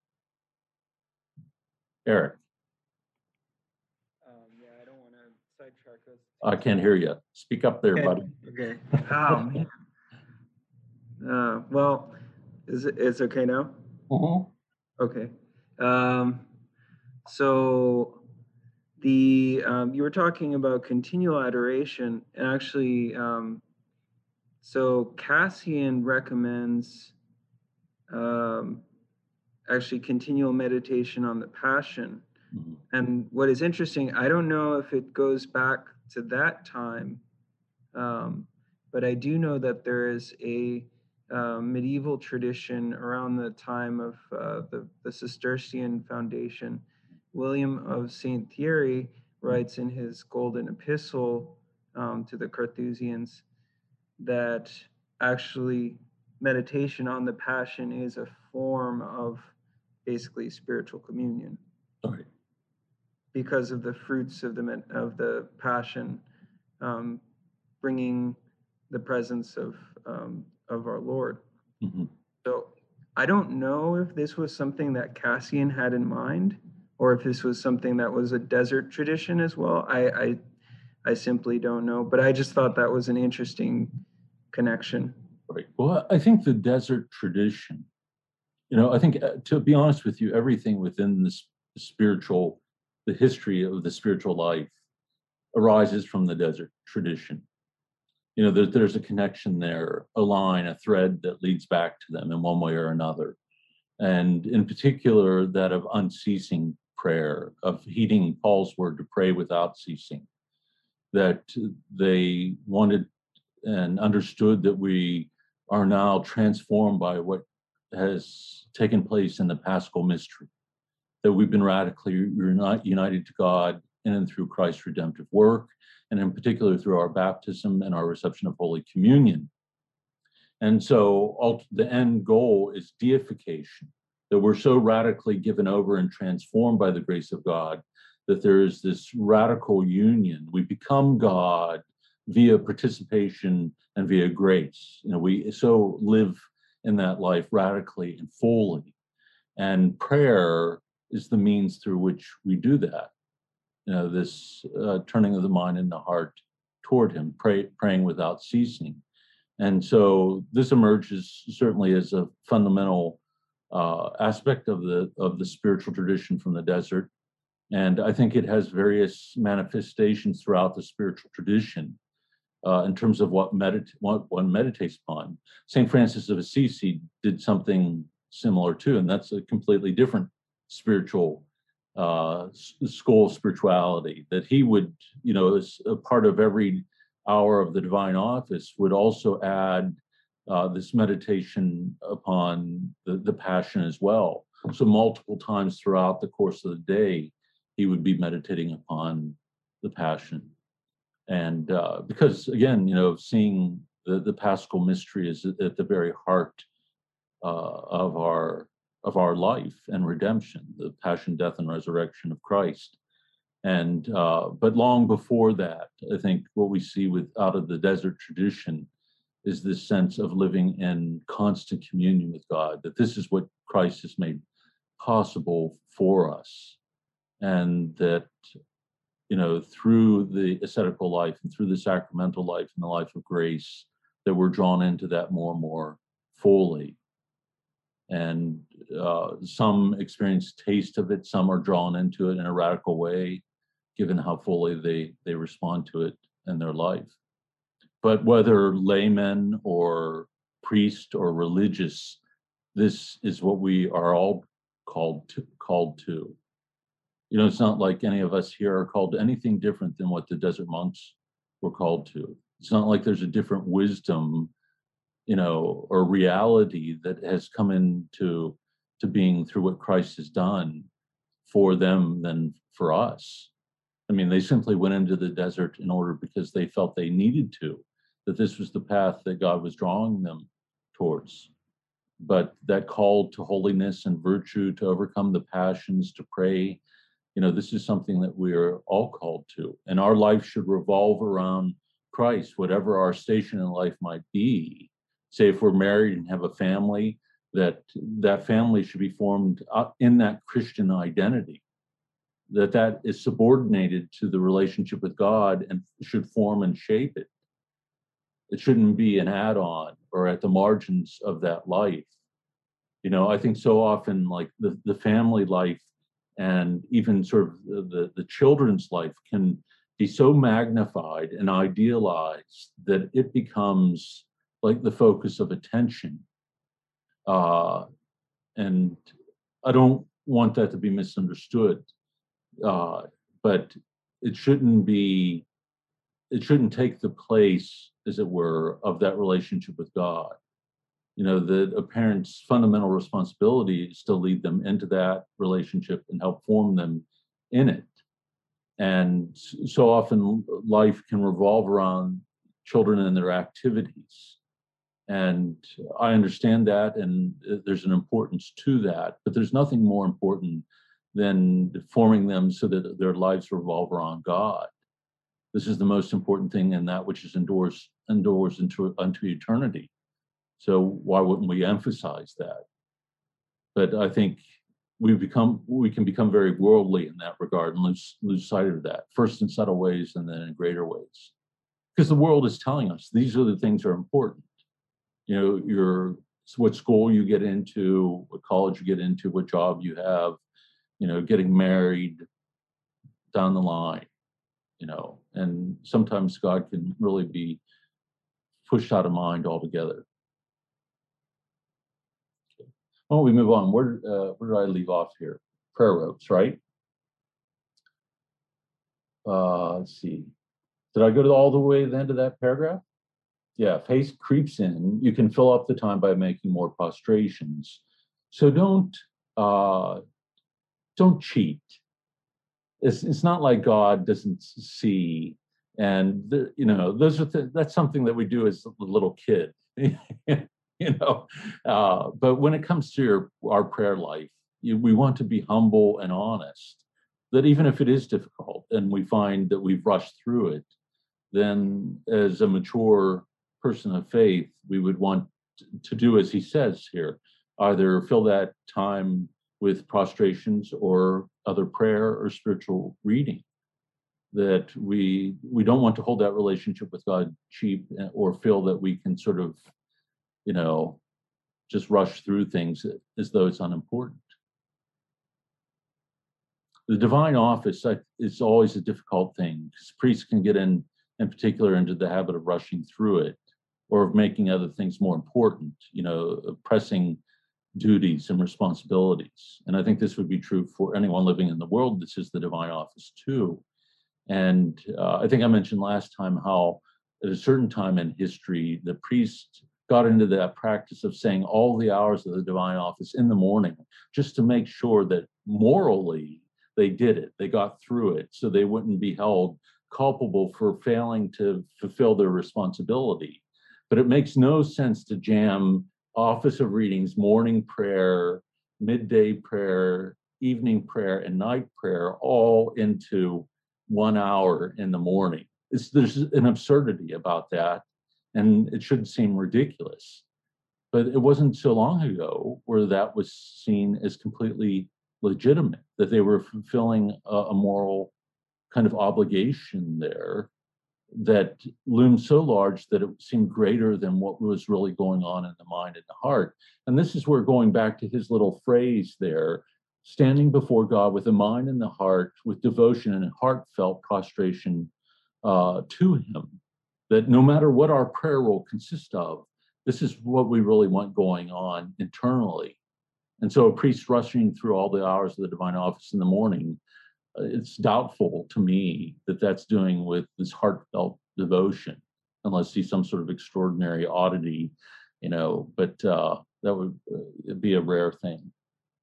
Speaker 2: Eric.
Speaker 3: Um, yeah, I don't want to sidetrack us.
Speaker 2: I can't hear you. Speak up there,
Speaker 3: Okay.
Speaker 2: buddy.
Speaker 3: Okay. Oh, man. Uh, well, is it, it's okay now?
Speaker 2: Uh-huh.
Speaker 3: Okay. Um, so the um, you were talking about continual adoration, and actually, um, so Cassian recommends um, actually continual meditation on the Passion.
Speaker 2: Mm-hmm.
Speaker 3: And what is interesting, I don't know if it goes back to that time, um, but I do know that there is a uh, medieval tradition around the time of uh, the, the Cistercian foundation. William of Saint Thierry writes in his Golden Epistle um, to the Carthusians that actually meditation on the Passion is a form of basically spiritual communion.
Speaker 2: Sorry.
Speaker 3: Because of the fruits of the of the Passion, um, bringing the presence of um, of our Lord.
Speaker 2: Mm-hmm.
Speaker 3: So I don't know if this was something that Cassian had in mind, or if this was something that was a desert tradition as well. I I, I simply don't know, but I just thought that was an interesting connection.
Speaker 2: Right. Well, I think the desert tradition, you know, I think uh, to be honest with you, everything within this spiritual, the history of the spiritual life arises from the desert tradition. You know, there, there's a connection there, a line, a thread that leads back to them in one way or another. And in particular, that of unceasing prayer, of heeding Paul's word to pray without ceasing, that they wanted and understood that we are now transformed by what has taken place in the Paschal mystery, that we've been radically uni- united to God in and through Christ's redemptive work, and in particular through our baptism and our reception of Holy Communion. And so the end goal is deification, that we're so radically given over and transformed by the grace of God that there is this radical union. We become God via participation and via grace. You know, we so live in that life radically and fully. And prayer is the means through which we do that. You know, this uh, turning of the mind and the heart toward him, pray, praying without ceasing. And so this emerges certainly as a fundamental uh, aspect of the of the spiritual tradition from the desert. And I think it has various manifestations throughout the spiritual tradition uh, in terms of what, medit- what one meditates upon. Saint Francis of Assisi did something similar too, and that's a completely different spiritual uh, school of spirituality, that he would, you know, as a part of every hour of the divine office, would also add uh, this meditation upon the, the passion as well. So multiple times throughout the course of the day, he would be meditating upon the passion. And uh, because again, you know, seeing the, the Paschal mystery is at the very heart uh, of our of our life and redemption, the passion, death, and resurrection of Christ. And uh, but long before that, I think what we see with out of the desert tradition is this sense of living in constant communion with God, that this is what Christ has made possible for us. And that, you know, through the ascetical life and through the sacramental life and the life of grace, that we're drawn into that more and more fully. And uh, some experience taste of it, some are drawn into it in a radical way, given how fully they, they respond to it in their life. But whether laymen or priest or religious, this is what we are all called to, called to. You know, it's not like any of us here are called to anything different than what the desert monks were called to. It's not like there's a different wisdom, you know, or reality that has come into to being through what Christ has done for them than for us. I mean, they simply went into the desert in order because they felt they needed to, that this was the path that God was drawing them towards. But that call to holiness and virtue, to overcome the passions, to pray, you know, this is something that we are all called to. And our life should revolve around Christ, whatever our station in life might be. Say if we're married and have a family, that that family should be formed in that Christian identity, that that is subordinated to the relationship with God and should form and shape it. It shouldn't be an add-on or at the margins of that life. You know, I think so often like the, the family life and even sort of the, the, the children's life can be so magnified and idealized that it becomes like the focus of attention. Uh, and I don't want that to be misunderstood, uh, but it shouldn't be, it shouldn't take the place, as it were, of that relationship with God. You know, that a parent's fundamental responsibility is to lead them into that relationship and help form them in it. And so often life can revolve around children and their activities. And I understand that, and there's an importance to that, but there's nothing more important than forming them so that their lives revolve around God. This is the most important thing, and that which is endures, endures into, unto eternity. So why wouldn't we emphasize that? But I think we become we can become very worldly in that regard and lose lose sight of that, first in subtle ways and then in greater ways. Because the world is telling us these are the things that are important. You know, your what school you get into, what college you get into, what job you have, you know, getting married down the line, you know, and sometimes God can really be pushed out of mind altogether. Why don't we move on? Where, uh, where did I leave off here? Prayer ropes, right? Uh, let's see. Did I go to all the way to the end of that paragraph? yeah, if haste creeps in, you can fill up the time by making more prostrations. So don't uh, don't cheat. It's it's not like God doesn't see, and the, you know those are th- that's something that we do as a little kid, you know. Uh, but when it comes to your our prayer life, you, we want to be humble and honest. That even if it is difficult, and we find that we've rushed through it, then as a mature person of faith, we would want to do as he says here, either fill that time with prostrations or other prayer or spiritual reading. That we we don't want to hold that relationship with God cheap or feel that we can sort of, you know, just rush through things as though it's unimportant. The divine office is always a difficult thing because priests can get in, in particular, into the habit of rushing through it or of making other things more important, you know, pressing duties and responsibilities. And I think this would be true for anyone living in the world. This is the divine office too. And uh, I think I mentioned last time how at a certain time in history, the priest got into that practice of saying all the hours of the divine office in the morning, just to make sure that morally they did it, they got through it, so they wouldn't be held culpable for failing to fulfill their responsibility. But it makes no sense to jam office of readings, morning prayer, midday prayer, evening prayer, and night prayer all into one hour in the morning. It's, there's an absurdity about that, and it should seem ridiculous. But it wasn't so long ago where that was seen as completely legitimate, that they were fulfilling a, a moral kind of obligation there that loomed so large that it seemed greater than what was really going on in the mind and the heart. And this is where, going back to his little phrase there, standing before God with the mind and the heart, with devotion and heartfelt prostration uh, to him, that no matter what our prayer will consist of, this is what we really want going on internally. And so a priest rushing through all the hours of the divine office in the morning, it's doubtful to me that that's doing with this heartfelt devotion, unless he's some sort of extraordinary oddity, you know, but uh, that would uh, be a rare thing.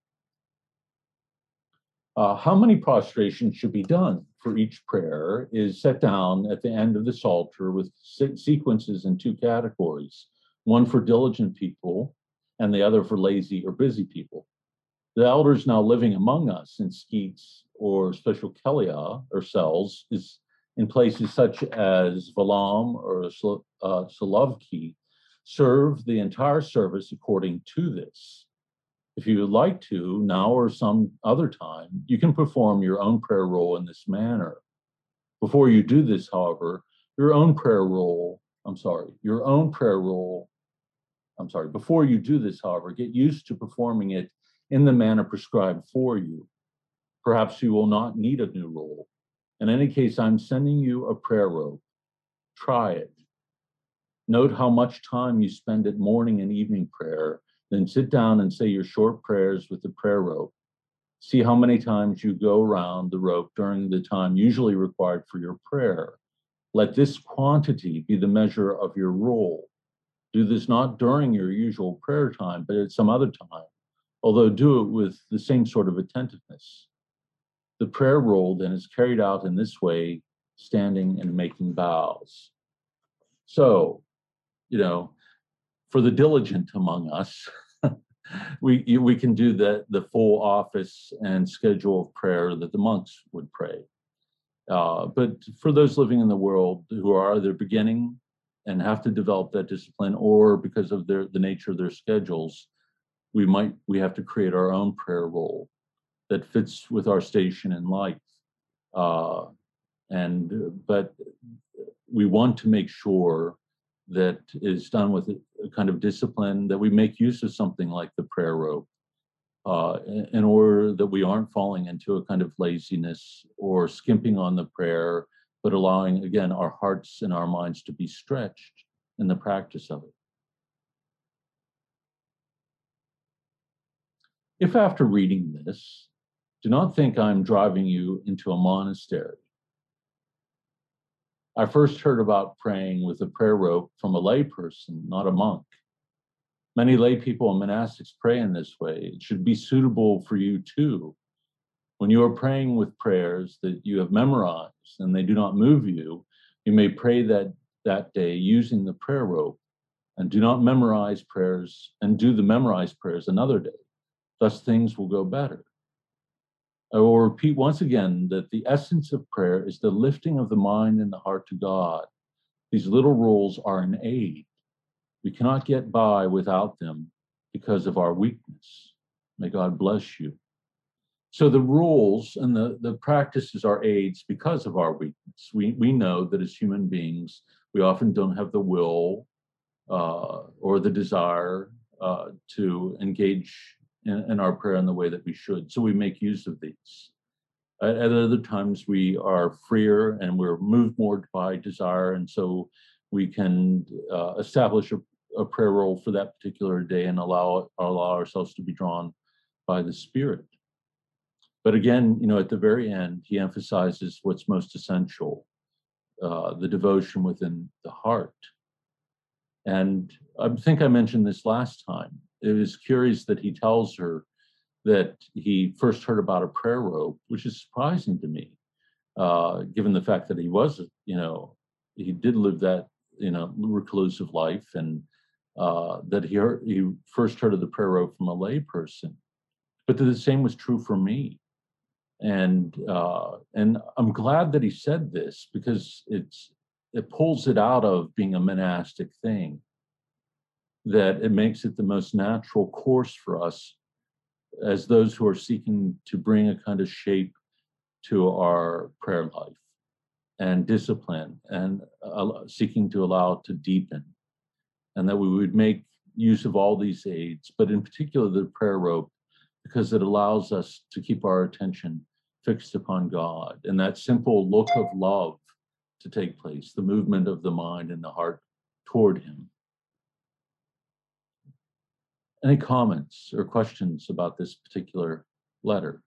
Speaker 2: Uh, how many prostrations should be done for each prayer is set down at the end of the Psalter with se- sequences in two categories, one for diligent people and the other for lazy or busy people. The elders now living among us in skeets or special kelia or cells is in places such as Valam or uh, Solovki serve the entire service according to this. If you would like to, now or some other time, you can perform your own prayer role in this manner. Before you do this, however, your own prayer role, I'm sorry, your own prayer role, I'm sorry, before you do this, however, get used to performing it in the manner prescribed for you. Perhaps you will not need a new role. In any case, I'm sending you a prayer rope. Try it. Note how much time you spend at morning and evening prayer, then sit down and say your short prayers with the prayer rope. See how many times you go around the rope during the time usually required for your prayer. Let this quantity be the measure of your role. Do this not during your usual prayer time, but at some other time, although do it with the same sort of attentiveness. The prayer role then is carried out in this way, standing and making bows. So, you know, for the diligent among us, we we can do the, the full office and schedule of prayer that the monks would pray. Uh, but for those living in the world who are either beginning and have to develop that discipline, or because of their the nature of their schedules, we might we have to create our own prayer role that fits with our station in life. Uh, and but we want to make sure that is done with a kind of discipline, that we make use of something like the prayer rope, uh, in, in order that we aren't falling into a kind of laziness or skimping on the prayer, but allowing, again, our hearts and our minds to be stretched in the practice of it. If after reading this, do not think I'm driving you into a monastery. I first heard about praying with a prayer rope from a lay person, not a monk. Many lay people and monastics pray in this way. It should be suitable for you too. When you are praying with prayers that you have memorized and they do not move you, you may pray that, that day using the prayer rope, and do not memorize prayers and do the memorized prayers another day. Thus things will go better. I will repeat once again that the essence of prayer is the lifting of the mind and the heart to God. These little rules are an aid. We cannot get by without them because of our weakness. May God bless you. So the rules and the, the practices are aids because of our weakness. We, we know that as human beings, we often don't have the will uh, or the desire uh, to engage in, in our prayer in the way that we should. So we make use of these. At, at other times, we are freer and we're moved more by desire. And so we can uh, establish a, a prayer role for that particular day and allow, allow ourselves to be drawn by the Spirit. But again, you know, at the very end, he emphasizes what's most essential, uh, the devotion within the heart. And I think I mentioned this last time. It was curious that he tells her that he first heard about a prayer rope, which is surprising to me, uh, given the fact that he was, you know, he did live that, you know, reclusive life, and uh, that he heard, he first heard of the prayer rope from a lay person. But the same was true for me. And uh, and I'm glad that he said this, because it's it pulls it out of being a monastic thing, that it makes it the most natural course for us as those who are seeking to bring a kind of shape to our prayer life and discipline, and uh, seeking to allow it to deepen, and that we would make use of all these aids, but in particular the prayer rope, because it allows us to keep our attention fixed upon God, and that simple look of love to take place, the movement of the mind and the heart toward him. Any comments or questions about this particular letter?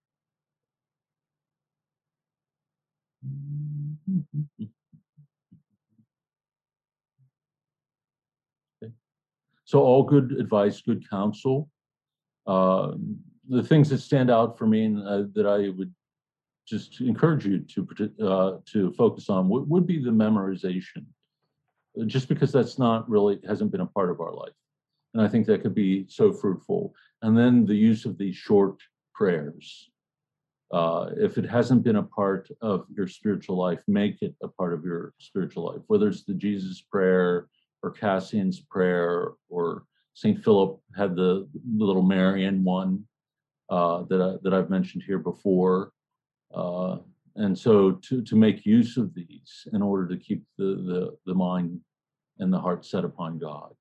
Speaker 2: Okay. So all good advice, good counsel. Uh, the things that stand out for me and uh, that I would just encourage you to uh, to focus on would, would be the memorization, just because that's not really, hasn't been a part of our life. And I think that could be so fruitful. And then the use of these short prayers. Uh, if it hasn't been a part of your spiritual life, make it a part of your spiritual life, whether it's the Jesus prayer or Cassian's prayer, or Saint Philip had the, the little Marian one uh, that, I, that I've mentioned here before. Uh, and so to, to make use of these in order to keep the, the, the mind and the heart set upon God.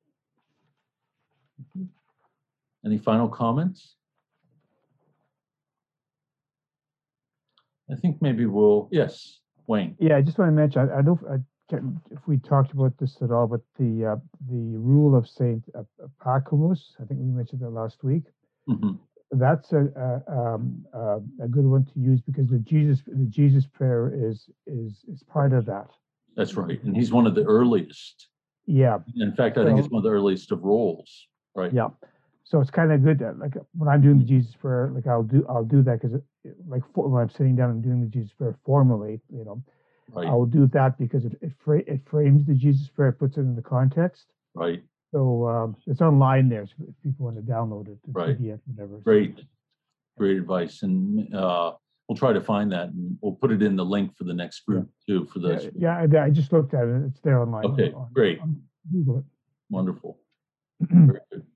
Speaker 2: Any final comments? I think maybe we'll, yes, Wayne.
Speaker 5: Yeah, I just want to mention, I, I don't, I can't, if we talked about this at all, but the uh, the rule of Saint Pachomus, I think we mentioned that last week. Mm-hmm. That's a a, um, uh, a good one to use, because the Jesus the Jesus prayer is is is part of that.
Speaker 2: That's right, and he's one of the earliest.
Speaker 5: Yeah.
Speaker 2: In fact, I so, think it's one of the earliest of roles, right?
Speaker 5: Yeah. So it's kind of good that, like, when I'm doing the Jesus prayer, like I'll do I'll do that because like for, when I'm sitting down and doing the Jesus prayer formally, you know, right. I'll do that because it it, fra it frames the Jesus prayer, puts it in the context.
Speaker 2: Right.
Speaker 5: So um, it's online there, so if people want to download it,
Speaker 2: right.
Speaker 5: P D F, whatever.
Speaker 2: Great, great advice, and uh, we'll try to find that, and we'll put it in the link for the next group yeah. too. For those.
Speaker 5: Yeah, yeah, I just looked at it; it's there online.
Speaker 2: Okay,
Speaker 5: on,
Speaker 2: great.
Speaker 5: On Google it.
Speaker 2: Wonderful. Very good.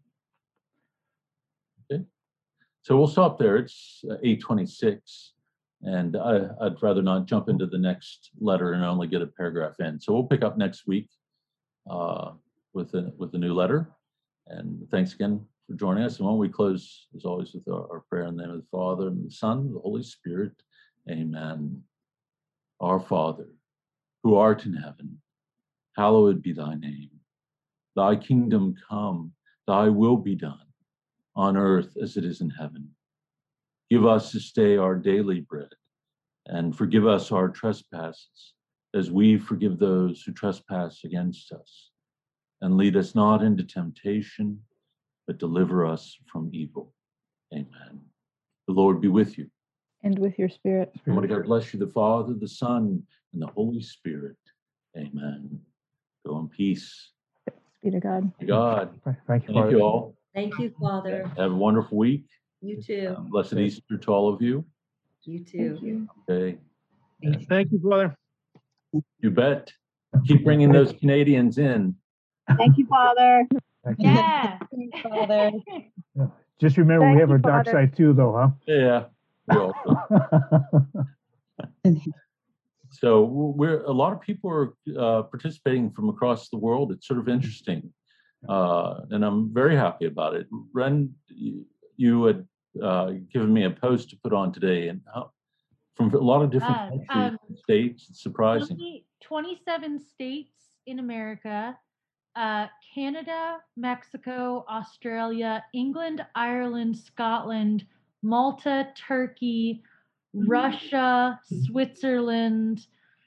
Speaker 2: Okay, so we'll stop there. It's eight twenty-six, and I, I'd rather not jump into the next letter and only get a paragraph in. So we'll pick up next week uh, with a with a new letter. And thanks again for joining us. And why don't we close, as always, with our, our prayer in the name of the Father, and the Son, and the Holy Spirit. Amen. Our Father, who art in heaven, hallowed be thy name. Thy kingdom come, thy will be done, on earth as it is in heaven. Give us this day our daily bread, and forgive us our trespasses, as we forgive those who trespass against us. And lead us not into temptation, but deliver us from evil. Amen. The Lord be with you.
Speaker 6: And with your spirit.
Speaker 2: And may God bless you, the Father, the Son, and the Holy Spirit. Amen. Go in peace.
Speaker 6: Be to God.
Speaker 2: To God.
Speaker 5: Thank you,
Speaker 2: Thank
Speaker 5: Father.
Speaker 2: you all.
Speaker 7: Thank you, Father.
Speaker 2: Have a wonderful week.
Speaker 7: You too.
Speaker 2: Uh, blessed Easter to all of you.
Speaker 7: You too.
Speaker 4: Thank you.
Speaker 2: Okay.
Speaker 5: Thank you, brother.
Speaker 2: You bet. Keep bringing those Canadians in.
Speaker 8: Thank you, Father.
Speaker 5: Thank you.
Speaker 8: Yeah. Thank you, Father.
Speaker 5: Yeah. Just remember,
Speaker 8: Thank
Speaker 5: we have
Speaker 8: you,
Speaker 5: our dark
Speaker 8: Father.
Speaker 5: side too, though, huh?
Speaker 2: Yeah. We all do. So we're a lot of people are uh, participating from across the world. It's sort of interesting, uh, and I'm very happy about it. Ren, you, you had uh, given me a post to put on today, and how, from a lot of different
Speaker 9: Uh,
Speaker 2: countries
Speaker 9: um,
Speaker 2: and states. It's surprising.
Speaker 9: twenty, twenty-seven states in America, uh, Canada, Mexico, Australia, England, Ireland, Scotland, Malta, Turkey, Russia, Switzerland.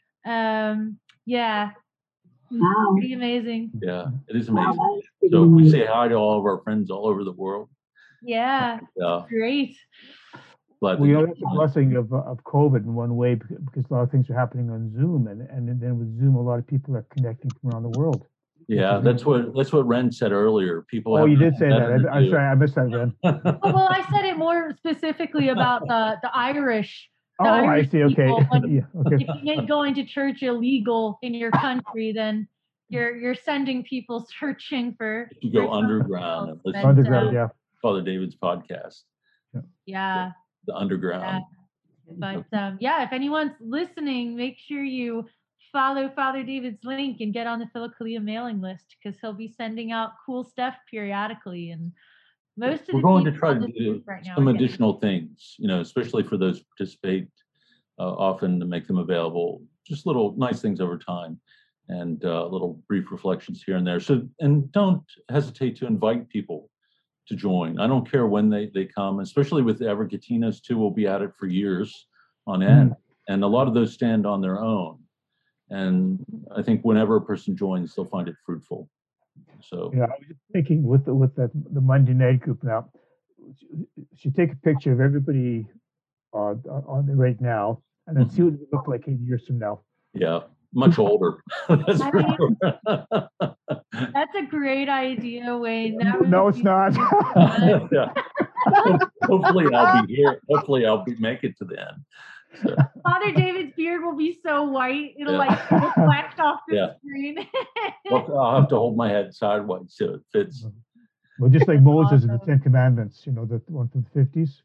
Speaker 9: Um, yeah,
Speaker 8: Wow.
Speaker 9: pretty amazing.
Speaker 2: Yeah, it is
Speaker 8: Wow,
Speaker 2: amazing.
Speaker 8: that is pretty
Speaker 2: So we
Speaker 8: amazing.
Speaker 2: say hi to all of our friends all over the world.
Speaker 9: Yeah,
Speaker 2: Yeah,
Speaker 9: great.
Speaker 2: glad
Speaker 5: We
Speaker 2: that
Speaker 5: know
Speaker 2: you-
Speaker 5: that's a blessing of, of COVID in one way, bec- because a lot of things are happening on Zoom, and, and then with Zoom, a lot of people are connecting from around the world.
Speaker 2: Yeah, that's what that's what Ren said earlier. People.
Speaker 5: Oh,
Speaker 2: have
Speaker 5: you did say that.
Speaker 2: better to
Speaker 5: I, I'm
Speaker 2: do.
Speaker 5: sorry, I missed that, Ren.
Speaker 9: Oh, well, I said it more specifically about the the Irish. The
Speaker 5: Oh, I
Speaker 9: Irish
Speaker 5: see. Okay.
Speaker 9: people, when-
Speaker 5: Yeah, okay.
Speaker 9: If you make going to church illegal in your country, then you're you're sending people searching for.
Speaker 2: You go
Speaker 9: for
Speaker 2: underground and
Speaker 9: something
Speaker 2: listen
Speaker 9: else.
Speaker 5: Underground,
Speaker 9: And, uh,
Speaker 5: yeah.
Speaker 2: Father David's podcast,
Speaker 9: Yeah,
Speaker 2: The Underground.
Speaker 9: but um, yeah, if anyone's listening, make sure you follow Father David's link and get on the Philokalia mailing list, because he'll be sending out cool stuff periodically. And most of
Speaker 2: We're
Speaker 9: the
Speaker 2: going to
Speaker 9: people
Speaker 2: try
Speaker 9: on
Speaker 2: to
Speaker 9: this
Speaker 2: do
Speaker 9: group right now
Speaker 2: some
Speaker 9: are getting-
Speaker 2: additional things, you know, especially for those who participate, uh, often to make them available, just little nice things over time, and uh, little brief reflections here and there. So, and don't hesitate to invite people to join. I don't care when they, they come, especially with the Evergetinos too. We'll be at it for years on end. And a lot of those stand on their own. And I think whenever a person joins, they'll find it fruitful. So,
Speaker 5: Yeah, I was just thinking with the, with the, the Monday night group now, should take a picture of everybody uh, on the right now, and then see what we look like eight years from now.
Speaker 2: yeah, much older. That's
Speaker 9: I
Speaker 2: for
Speaker 9: mean,
Speaker 2: sure.
Speaker 9: That's a great idea, Wayne. That would
Speaker 5: No, it's
Speaker 9: be-
Speaker 5: not.
Speaker 2: Yeah. Hopefully I'll be here. Hopefully I'll be make it to the end. So,
Speaker 9: Father David's beard will be so white, it'll
Speaker 2: Yeah.
Speaker 9: like reflect off the
Speaker 2: Yeah.
Speaker 9: screen.
Speaker 2: well, I'll have to hold my head sideways so it fits.
Speaker 5: Well, just like Moses in the
Speaker 9: awesome.
Speaker 5: Ten Commandments, you know, the one from the fifties.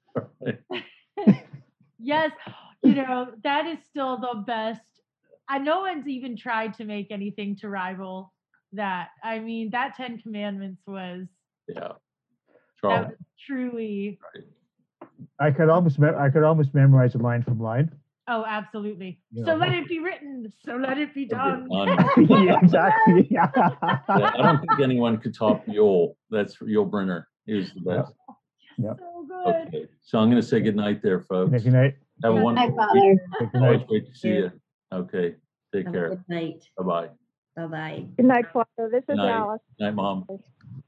Speaker 9: Yes, you know, that is still the best. I no one's even tried to make anything to rival that. I mean, that Ten Commandments was
Speaker 2: Yeah.
Speaker 9: that
Speaker 2: Charles.
Speaker 9: was truly
Speaker 5: I could almost, me- I could almost memorize a line from line.
Speaker 9: oh, absolutely.
Speaker 5: You
Speaker 9: So
Speaker 5: know.
Speaker 9: let it be written. So let it be done.
Speaker 2: Done.
Speaker 5: Yeah, exactly. Yeah.
Speaker 2: Yeah, I don't think anyone could top Yul. That's Yul Brynner. He was the best.
Speaker 5: Yeah.
Speaker 9: So good.
Speaker 2: Okay. So I'm going to say good night there, folks.
Speaker 5: Good night.
Speaker 2: Have a
Speaker 9: Good
Speaker 2: wonderful
Speaker 8: Night,
Speaker 2: week.
Speaker 8: Father.
Speaker 5: Good
Speaker 2: Always
Speaker 5: night.
Speaker 2: great to see you. Okay. Take
Speaker 7: Have a
Speaker 2: care.
Speaker 7: good night.
Speaker 2: Bye-bye.
Speaker 7: Bye-bye.
Speaker 8: Good night, Father. This
Speaker 2: Good
Speaker 8: is
Speaker 2: night.
Speaker 8: Alice.
Speaker 2: Night, Mom.